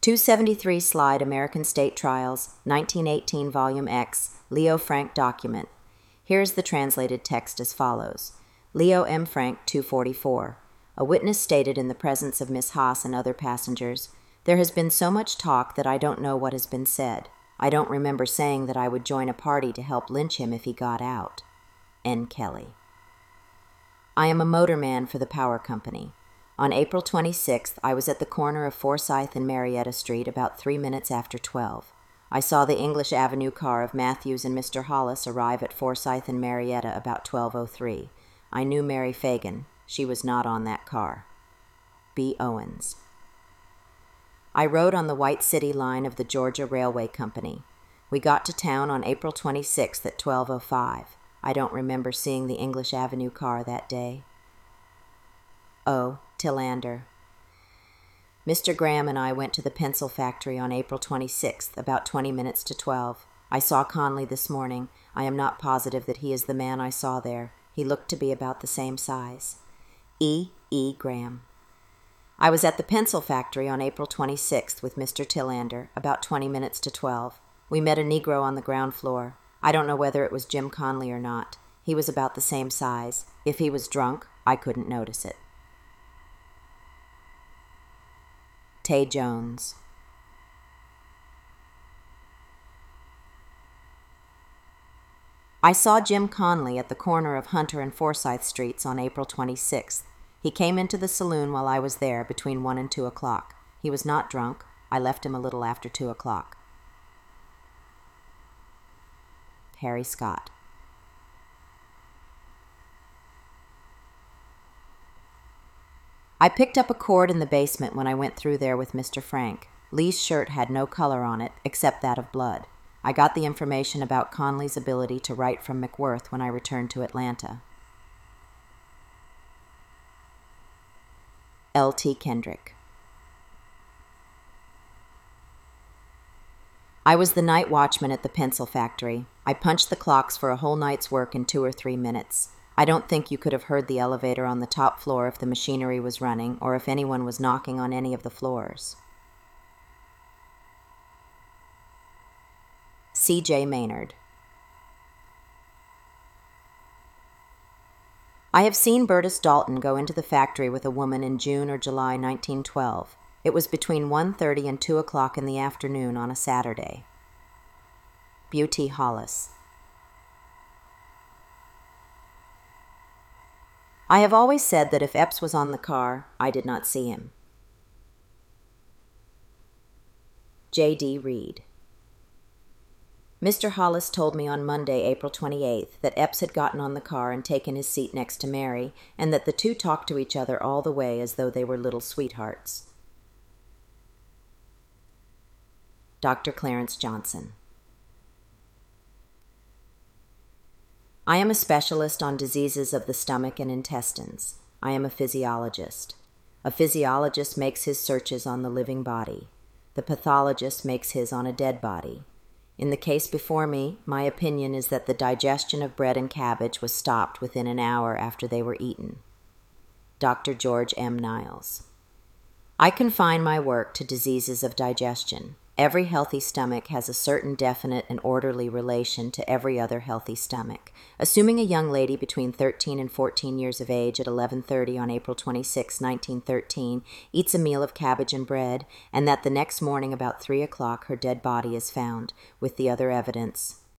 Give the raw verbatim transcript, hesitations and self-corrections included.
two seventy-three Slide American State Trials, nineteen eighteen Volume X, Leo Frank document. Here's the translated text as follows. Leo M. Frank, two forty-four. A witness stated in the presence of Miss Haas and other passengers, "There has been so much talk that I don't know what has been said. I don't remember saying that I would join a party to help lynch him if he got out." N. Kelly. I am a motorman for the power company. On April twenty-sixth, I was at the corner of Forsyth and Marietta Street about three minutes after twelve. I saw the English Avenue car of Matthews and Mister Hollis arrive at Forsyth and Marietta about twelve oh three. I knew Mary Fagan. She was not on that car. B. Owens. I rode on the White City line of the Georgia Railway Company. We got to town on April twenty-sixth at twelve oh five. I don't remember seeing the English Avenue car that day. O. Tillander. Mister Graham and I went to the pencil factory on April twenty-sixth, about twenty minutes to twelve. I saw Conley this morning. I am not positive that he is the man I saw there. He looked to be about the same size. E. E. Graham. I was at the pencil factory on April twenty-sixth with Mister Tillander, about twenty minutes to twelve. We met a Negro on the ground floor. I don't know whether it was Jim Conley or not. He was about the same size. If he was drunk, I couldn't notice it. Tay Jones. I saw Jim Conley at the corner of Hunter and Forsyth Streets on April twenty-sixth. He came into the saloon while I was there between one and two o'clock. He was not drunk. I left him a little after two o'clock. Harry Scott. I picked up a cord in the basement when I went through there with Mister Frank. Lee's shirt had no color on it, except that of blood. I got the information about Conley's ability to write from McWhirth when I returned to Atlanta. L T Kendrick. I was the night watchman at the pencil factory. I punched the clocks for a whole night's work in two or three minutes. I don't think you could have heard the elevator on the top floor if the machinery was running or if anyone was knocking on any of the floors. C J Maynard. I have seen Bertus Dalton go into the factory with a woman in June or July nineteen twelve. It was between one thirty and two o'clock in the afternoon on a Saturday. Beauty Hollis. I have always said that if Epps was on the car, I did not see him. J D Reed. Mister Hollis told me on Monday, April twenty-eighth, that Epps had gotten on the car and taken his seat next to Mary, and that the two talked to each other all the way as though they were little sweethearts. Doctor Clarence Johnson. I am a specialist on diseases of the stomach and intestines. I am a physiologist. A physiologist makes his searches on the living body. The pathologist makes his on a dead body. In the case before me, my opinion is that the digestion of bread and cabbage was stopped within an hour after they were eaten. Doctor George M. Niles. I confine my work to diseases of digestion. Every healthy stomach has a certain definite and orderly relation to every other healthy stomach. Assuming a young lady between thirteen and fourteen years of age at eleven thirty on April twenty-sixth, nineteen thirteen, eats a meal of cabbage and bread, and that the next morning about three o'clock her dead body is found, with the other evidence,